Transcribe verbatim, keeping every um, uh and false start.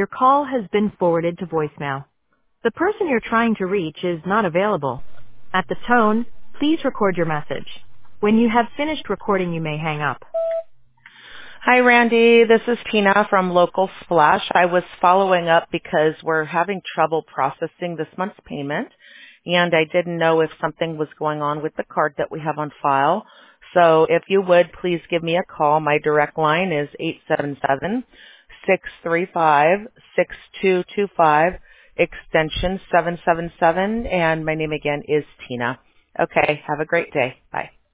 Your call has been forwarded to voicemail. The person you're trying to reach is not available. At the tone, please record your message. When you have finished recording, you may hang up. Hi, Randy. This is Tina from Local Splash. I was following up because we're having trouble processing this month's payment, and I didn't know if something was going on with the card that we have on file. So if you would, please give me a call. My direct line is eight seven seven, six three five, six two two five, extension seven seven seven, and my name again is Tina. Okay, have a great day. Bye.